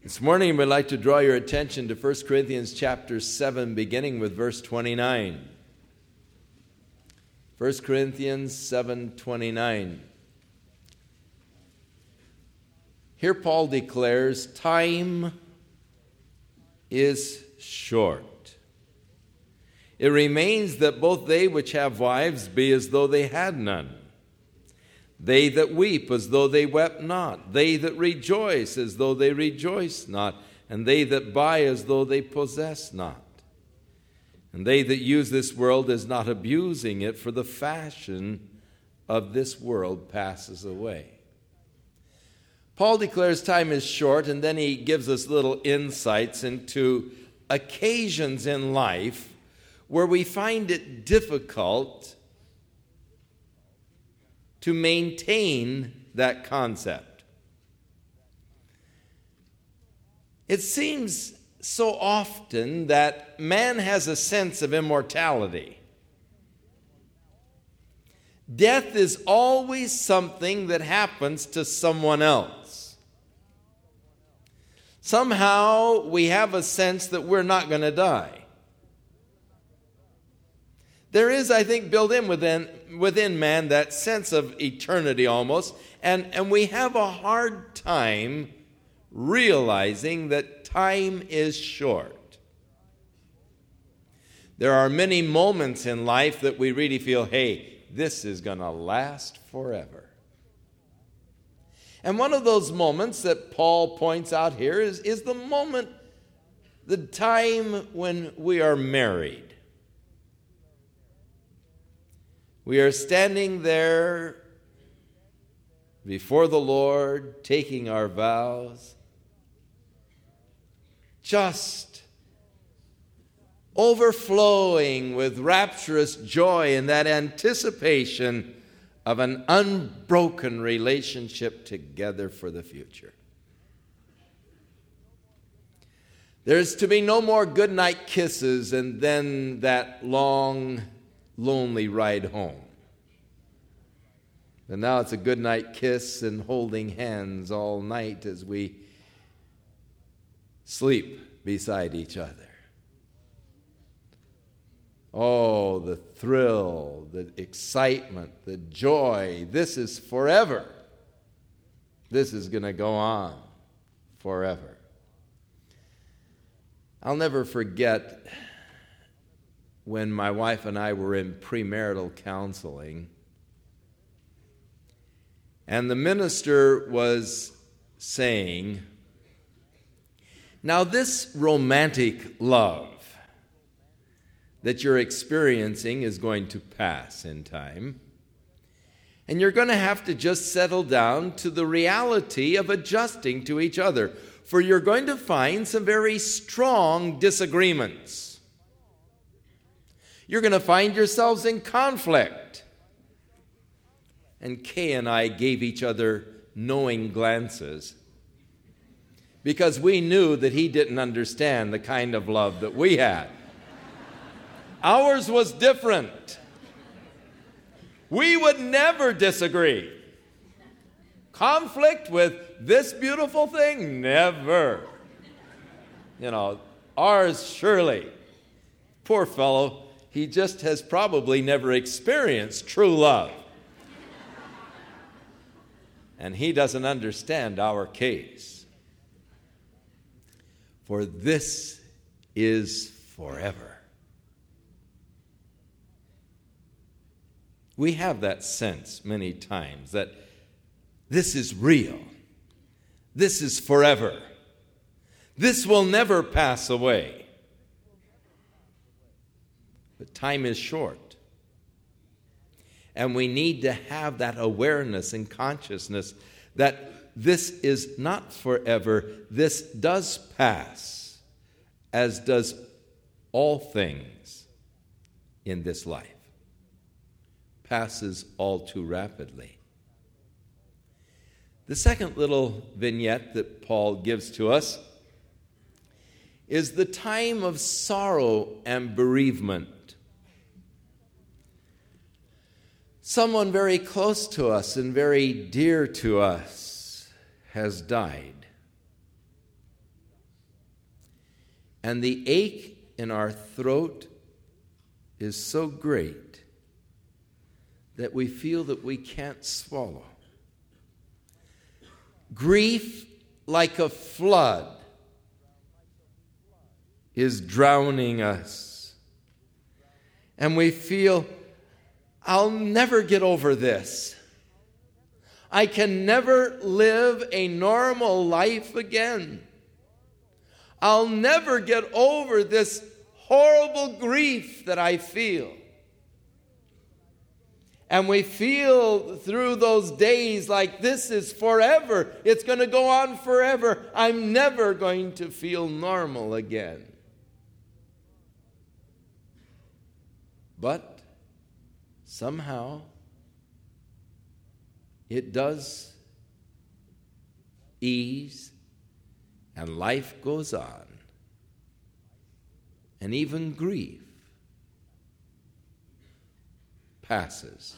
This morning, we'd like to draw your attention to 1 Corinthians chapter 7, beginning with verse 29. 1 Corinthians 7:29. Here Paul declares, time is short. It remains that both they which have wives be as though they had none. They that weep as though they wept not. They that rejoice as though they rejoice not. And they that buy as though they possess not. And they that use this world as not abusing it, for the fashion of this world passes away. Paul declares time is short, and then he gives us little insights into occasions in life where we find it difficult to maintain that concept. It seems so often that man has a sense of immortality. Death is always something that happens to someone else. Somehow we have a sense that we're not going to die. There is, I think, built in within man that sense of eternity almost, and we have a hard time realizing that time is short. There are many moments in life that we really feel, hey, this is going to last forever. And one of those moments that Paul points out here is the moment, the time when we are married. We are standing there before the Lord, taking our vows, just overflowing with rapturous joy in that anticipation of an unbroken relationship together for the future. There's to be no more goodnight kisses and then that long, lonely ride home. And now it's a goodnight kiss and holding hands all night as we sleep beside each other. Oh, the thrill, the excitement, the joy. This is forever. This is going to go on forever. I'll never forget when my wife and I were in premarital counseling, and the minister was saying, now this romantic love that you're experiencing is going to pass in time, and you're going to have to just settle down to the reality of adjusting to each other, for you're going to find some very strong disagreements. You're going to find yourselves in conflict. And Kay and I gave each other knowing glances because we knew that he didn't understand the kind of love that we had. Ours was different. We would never disagree. Conflict with this beautiful thing, never. Ours surely. Poor fellow. He just has probably never experienced true love. And he doesn't understand our case. For this is forever. We have that sense many times that this is real. This is forever. This will never pass away. But time is short. And we need to have that awareness and consciousness that this is not forever. This does pass, as does all things in this life. Passes all too rapidly. The second little vignette that Paul gives to us is the time of sorrow and bereavement. Someone very close to us and very dear to us has died. And the ache in our throat is so great that we feel that we can't swallow. Grief, like a flood, is drowning us. And we feel, I'll never get over this. I can never live a normal life again. I'll never get over this horrible grief that I feel. And we feel through those days like this is forever. It's going to go on forever. I'm never going to feel normal again. But somehow it does ease, and life goes on. And even grief passes.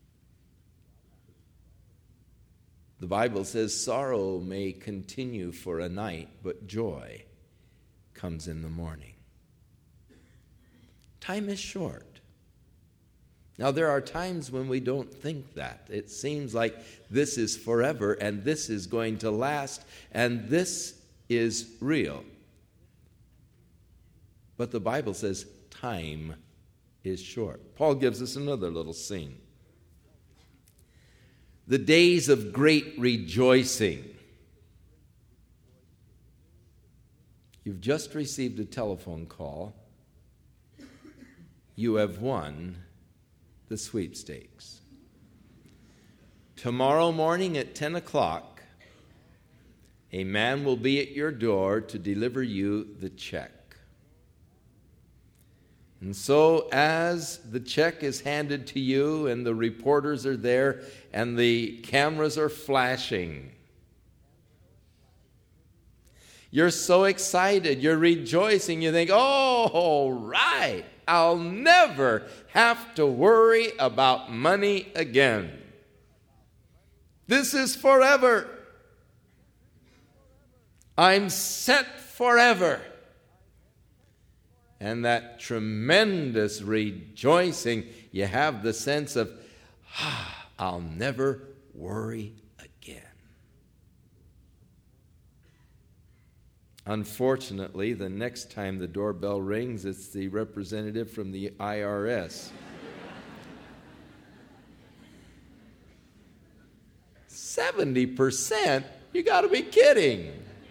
The Bible says sorrow may continue for a night, but joy comes in the morning. Time is short. Now, there are times when we don't think that. It seems like this is forever, and this is going to last, and this is real. But the Bible says time is short. Paul gives us another little scene. The days of great rejoicing. You've just received a telephone call. You have won the sweepstakes. Tomorrow morning at 10 o'clock, a man will be at your door to deliver you the check. And so as the check is handed to you and the reporters are there and the cameras are flashing, you're so excited, you're rejoicing, you think, oh, right, I'll never have to worry about money again. This is forever. I'm set forever. And that tremendous rejoicing, you have the sense of, I'll never worry again. Unfortunately, the next time the doorbell rings, it's the representative from the IRS. 70%? You got to be kidding.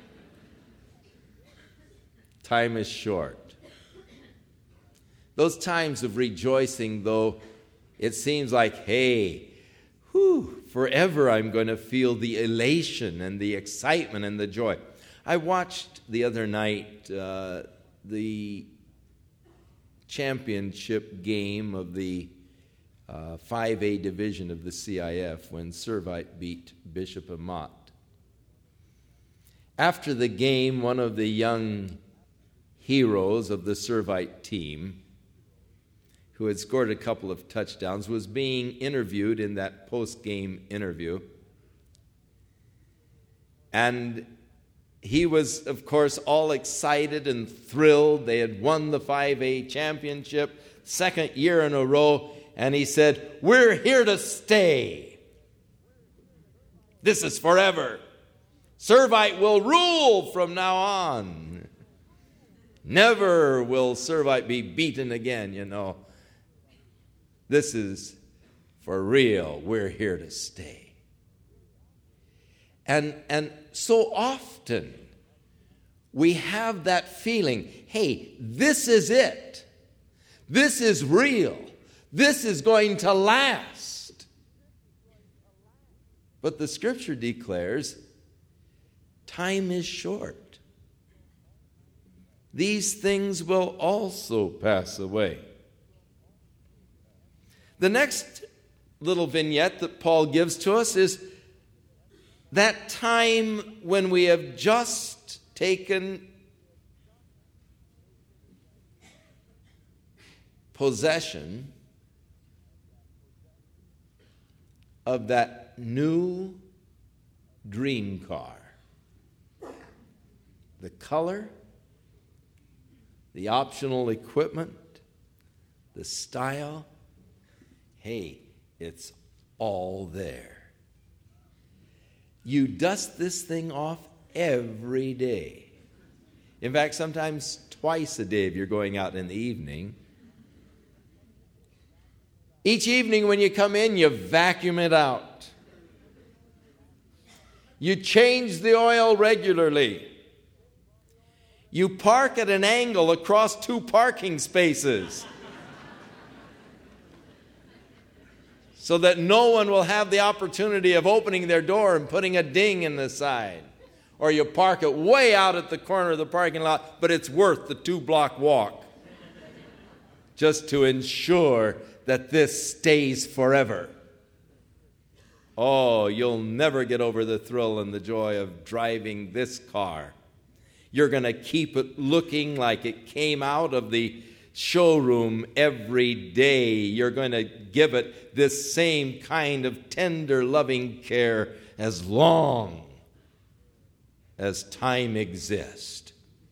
Time is short. Those times of rejoicing, though, it seems like, hey, forever I'm going to feel the elation and the excitement and the joy. I watched the other night the championship game of the 5A division of the CIF when Servite beat Bishop Amat. After the game, one of the young heroes of the Servite team, who had scored a couple of touchdowns, was being interviewed in that post-game interview. And he was, of course, all excited and thrilled. They had won the 5A championship, second year in a row, and he said, "We're here to stay. This is forever. Servite will rule from now on. Never will Servite be beaten again, you know. This is for real. We're here to stay." And so often we have that feeling, hey, this is it. This is real. This is going to last. But the Scripture declares time is short. These things will also pass away. The next little vignette that Paul gives to us is that time when we have just taken possession of that new dream car. The color, the optional equipment, the style. Hey, it's all there. You dust this thing off every day. In fact, sometimes twice a day if you're going out in the evening. Each evening when you come in, you vacuum it out. You change the oil regularly. You park at an angle across 2 parking spaces so that no one will have the opportunity of opening their door and putting a ding in the side. Or you park it way out at the corner of the parking lot, but it's worth the 2-block walk just to ensure that this stays forever. Oh, you'll never get over the thrill and the joy of driving this car. You're going to keep it looking like it came out of the showroom every day. You're going to give it this same kind of tender, loving care as long as time exists.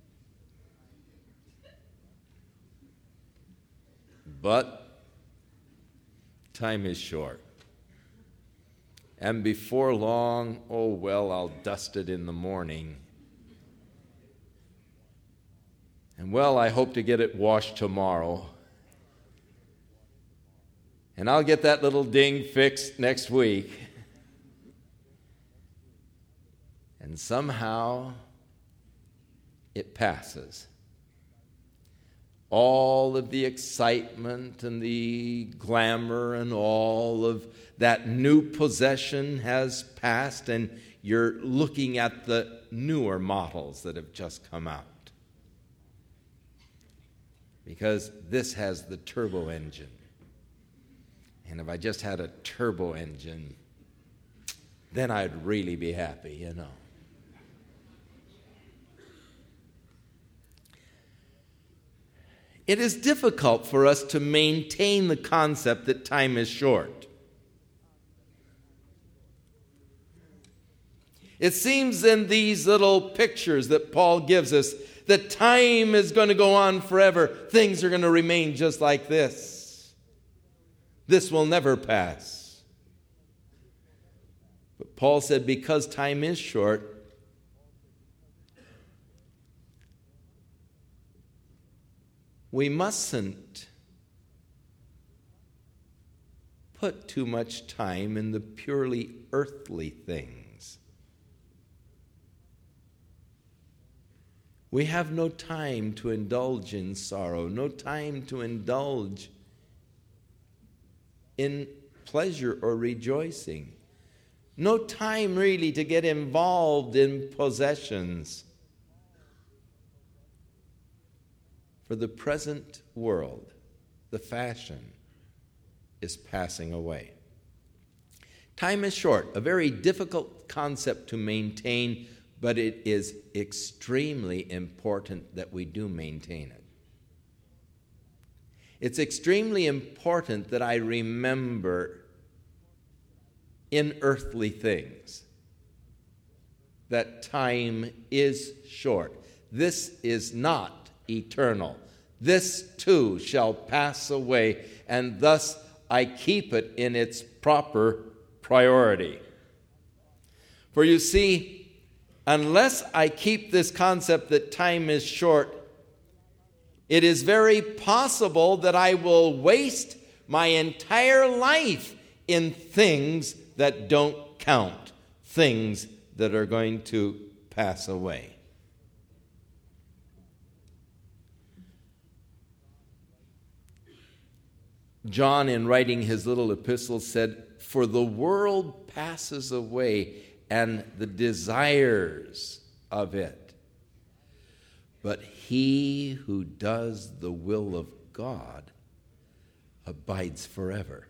But time is short. And before long, oh well, I'll dust it in the morning. And well, I hope to get it washed tomorrow. And I'll get that little ding fixed next week. And somehow it passes. All of the excitement and the glamour and all of that new possession has passed, and you're looking at the newer models that have just come out. Because this has the turbo engine. And if I just had a turbo engine, then I'd really be happy, you know. It is difficult for us to maintain the concept that time is short. It seems in these little pictures that Paul gives us that time is going to go on forever. Things are going to remain just like this. This will never pass. But Paul said because time is short, we mustn't put too much time in the purely earthly things. We have no time to indulge in sorrow, no time to indulge in pleasure or rejoicing, no time really to get involved in possessions. For the present world, the fashion is passing away. Time is short, a very difficult concept to maintain, but it is extremely important that we do maintain it. It's extremely important that I remember in earthly things that time is short. This is not eternal. This too shall pass away, and thus I keep it in its proper priority. For you see, unless I keep this concept that time is short, it is very possible that I will waste my entire life in things that don't count, things that are going to pass away. John, in writing his little epistle, said, "For the world passes away and the desires of it, but he who does the will of God abides forever."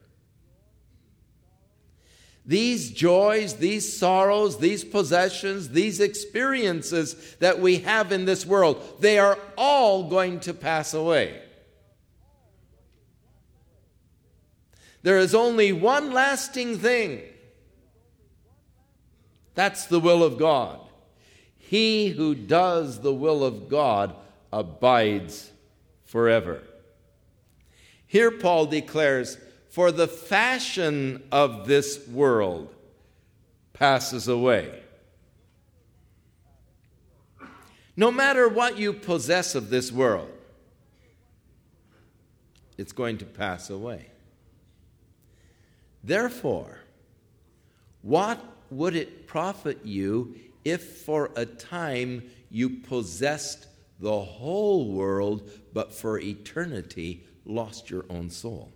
These joys, these sorrows, these possessions, these experiences that we have in this world, they are all going to pass away. There is only one lasting thing. That's the will of God. He who does the will of God abides forever. Here Paul declares, "For the fashion of this world passes away." No matter what you possess of this world, it's going to pass away. Therefore, what would it profit you if for a time you possessed the whole world, but for eternity lost your own soul?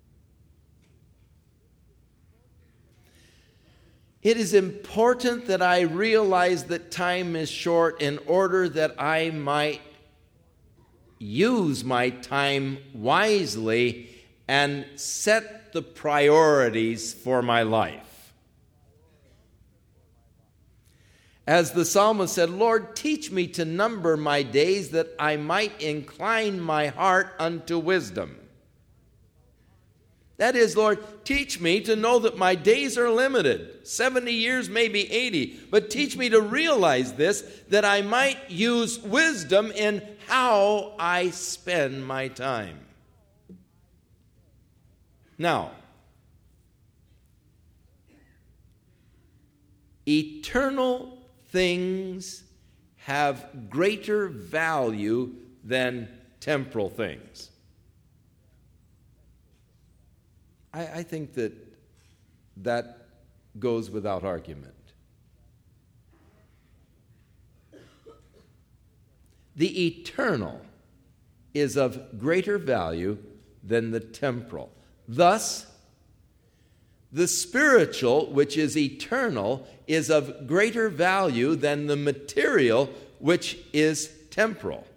It is important that I realize that time is short in order that I might use my time wisely and set the priorities for my life. As the psalmist said, "Lord, teach me to number my days that I might incline my heart unto wisdom." That is, Lord, teach me to know that my days are limited, 70 years, maybe 80, but teach me to realize this, that I might use wisdom in how I spend my time. Now, eternal things have greater value than temporal things. I think that goes without argument. The eternal is of greater value than the temporal. Thus, the spiritual, which is eternal, is of greater value than the material, which is temporal.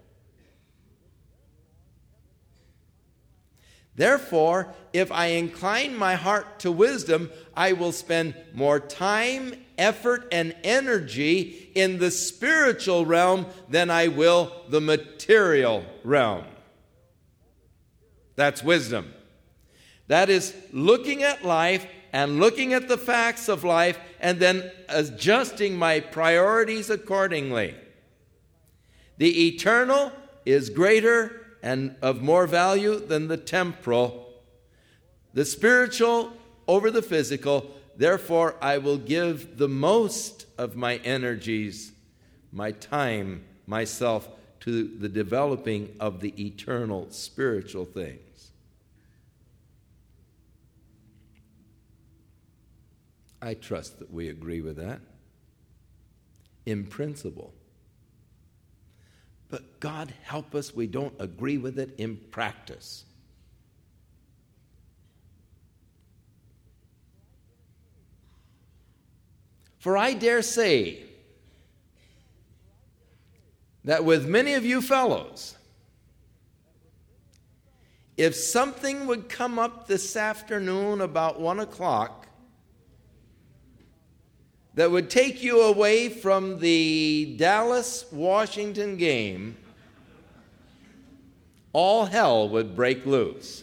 Therefore, if I incline my heart to wisdom, I will spend more time, effort, and energy in the spiritual realm than I will the material realm. That's wisdom. That is looking at life and looking at the facts of life and then adjusting my priorities accordingly. The eternal is greater and of more value than the temporal, the spiritual over the physical. Therefore, I will give the most of my energies, my time, myself, to the developing of the eternal spiritual things. I trust that we agree with that in principle. But God help us, we don't agree with it in practice. For I dare say that with many of you fellows, if something would come up this afternoon about 1 o'clock that would take you away from the Dallas-Washington game, all hell would break loose.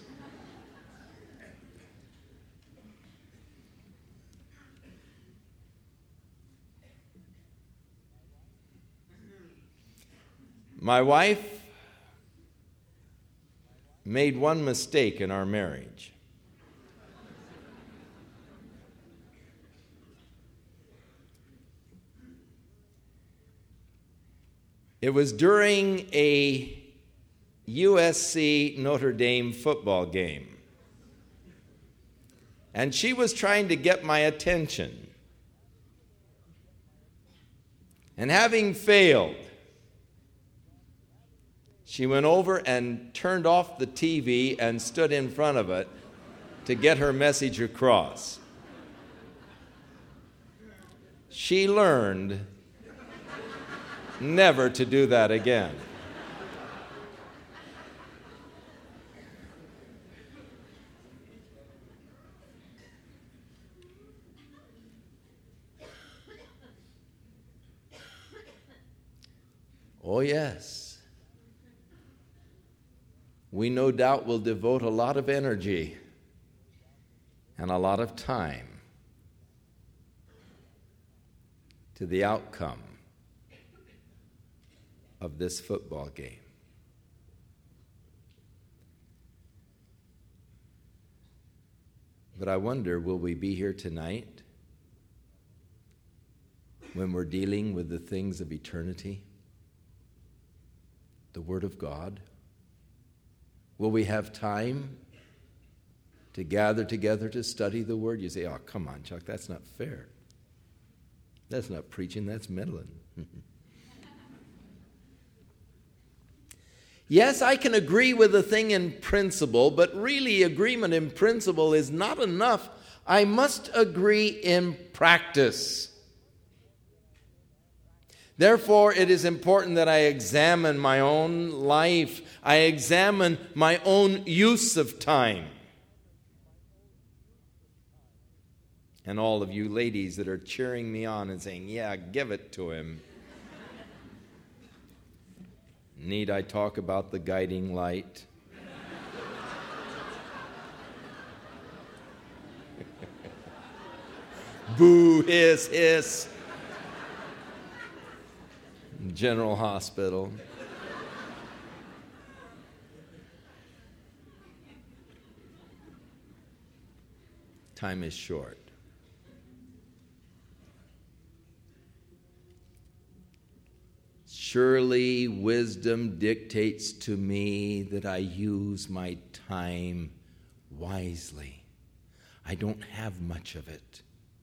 My wife made one mistake in our marriage. It was during a USC Notre Dame football game. And she was trying to get my attention. And having failed, she went over and turned off the TV and stood in front of it to get her message across. She learned never to do that again. Oh, yes. We no doubt will devote a lot of energy and a lot of time to the outcome of this football game. But I wonder, will we be here tonight when we're dealing with the things of eternity? The Word of God? Will we have time to gather together to study the Word? You say, oh, come on, Chuck, that's not fair. That's not preaching, that's meddling. Yes, I can agree with a thing in principle, but really agreement in principle is not enough. I must agree in practice. Therefore, it is important that I examine my own life. I examine my own use of time. And all of you ladies that are cheering me on and saying, yeah, give it to him. Need I talk about the guiding light? Boo, hiss, hiss. General Hospital. Time is short. Surely wisdom dictates to me that I use my time wisely. I don't have much of it.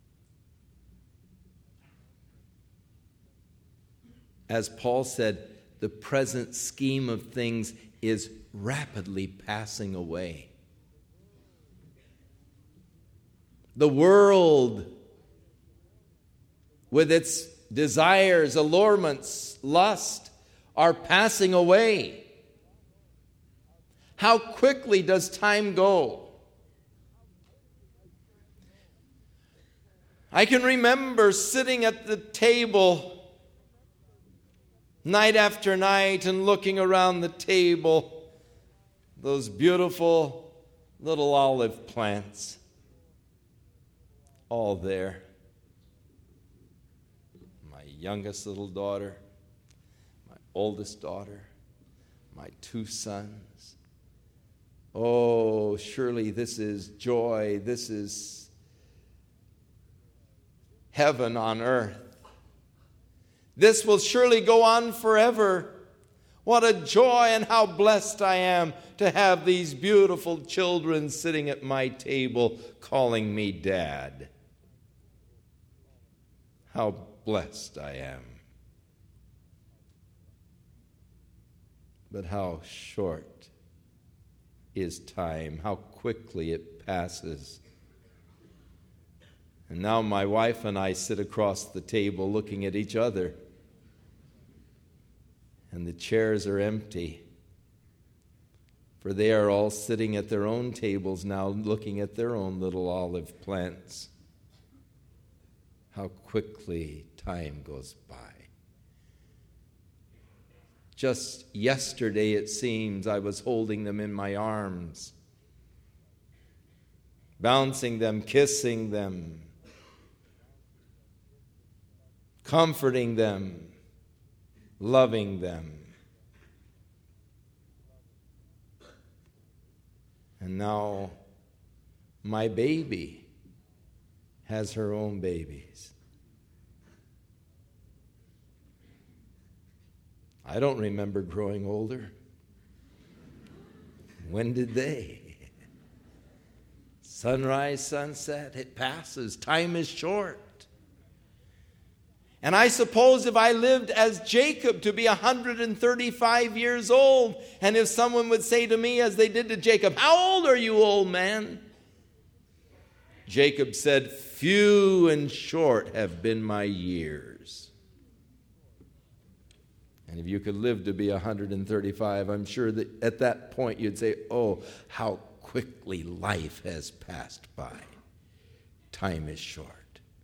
As Paul said, the present scheme of things is rapidly passing away. The world, with its desires, allurements, lust, are passing away. How quickly does time go? I can remember sitting at the table night after night and looking around the table, those beautiful little olive plants, all there. My youngest little daughter, my oldest daughter, my two sons. Oh, surely this is joy, this is heaven on earth. This will surely go on forever. What a joy and how blessed I am to have these beautiful children sitting at my table calling me Dad. How blessed I am. But how short is time, how quickly it passes. And now my wife and I sit across the table looking at each other. And the chairs are empty. For they are all sitting at their own tables now, looking at their own little olive plants. How quickly time goes by. Just yesterday, it seems, I was holding them in my arms, bouncing them, kissing them, comforting them, loving them. And now my baby has her own babies. I don't remember growing older. When did they? Sunrise, sunset, it passes. Time is short. And I suppose if I lived as Jacob to be 135 years old, and if someone would say to me as they did to Jacob, "How old are you, old man?" Jacob said, "Few and short have been my years." And if you could live to be 135, I'm sure that at that point you'd say, "Oh, how quickly life has passed by. Time is short."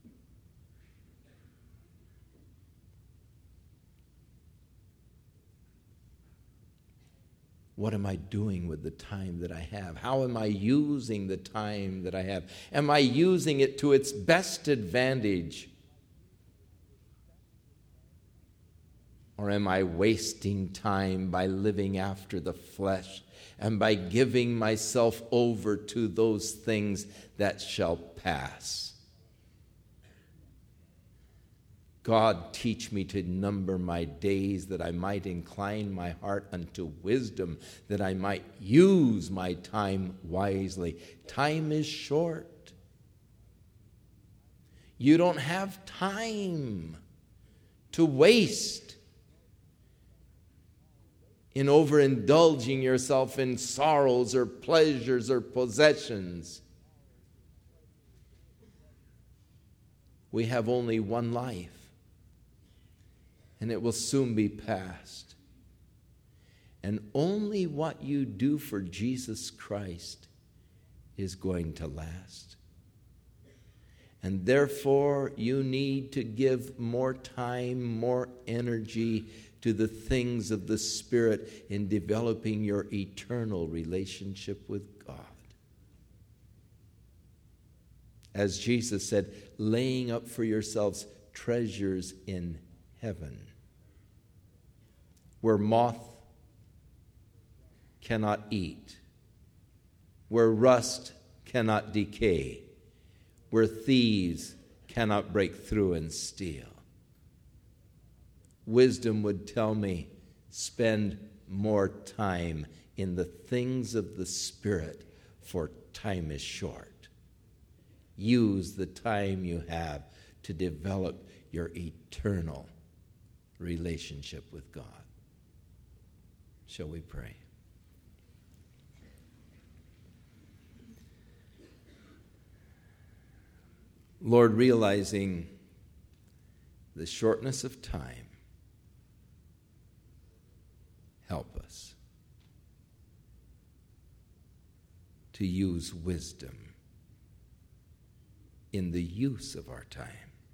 What am I doing with the time that I have? How am I using the time that I have? Am I using it to its best advantage? Or am I wasting time by living after the flesh and by giving myself over to those things that shall pass? God, teach me to number my days, that I might incline my heart unto wisdom, that I might use my time wisely. Time is short. You don't have time to waste in overindulging yourself in sorrows or pleasures or possessions. We have only one life, and it will soon be past. And only what you do for Jesus Christ is going to last. And therefore, you need to give more time, more energy to the things of the Spirit in developing your eternal relationship with God. As Jesus said, laying up for yourselves treasures in heaven, where moth cannot eat, where rust cannot decay, where thieves cannot break through and steal. Wisdom would tell me, spend more time in the things of the Spirit, for time is short. Use the time you have to develop your eternal relationship with God. Shall we pray? Lord, realizing the shortness of time, help us to use wisdom in the use of our time.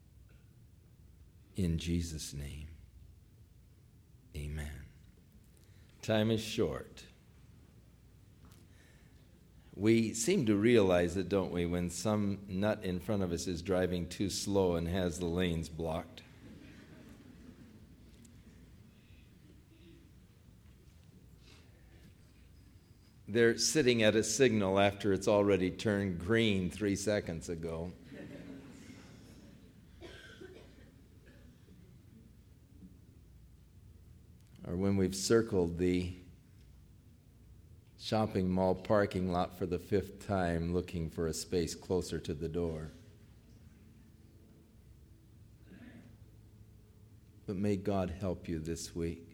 In Jesus' name, amen. Time is short. We seem to realize it, don't we, when some nut in front of us is driving too slow and has the lanes blocked. They're sitting at a signal after it's already turned green 3 seconds ago. Or when we've circled the shopping mall parking lot for the 5th time looking for a space closer to the door. But may God help you this week.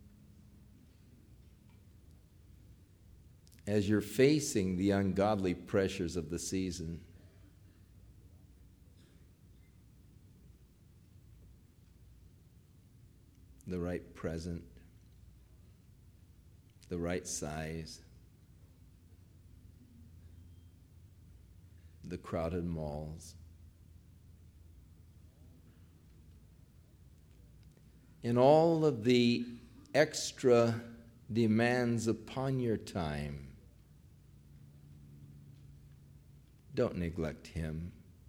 As you're facing the ungodly pressures of the season, the right present, the right size, the crowded malls, and all of the extra demands upon your time, don't neglect Him.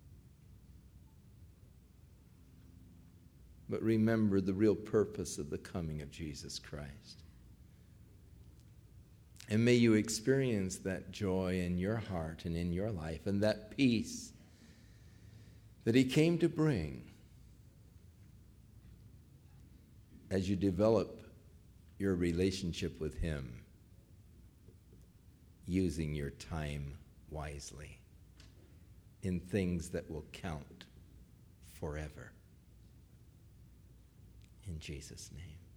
But remember the real purpose of the coming of Jesus Christ. And may you experience that joy in your heart and in your life, and that peace that He came to bring as you develop your relationship with Him, using your time wisely in things that will count forever. In Jesus' name.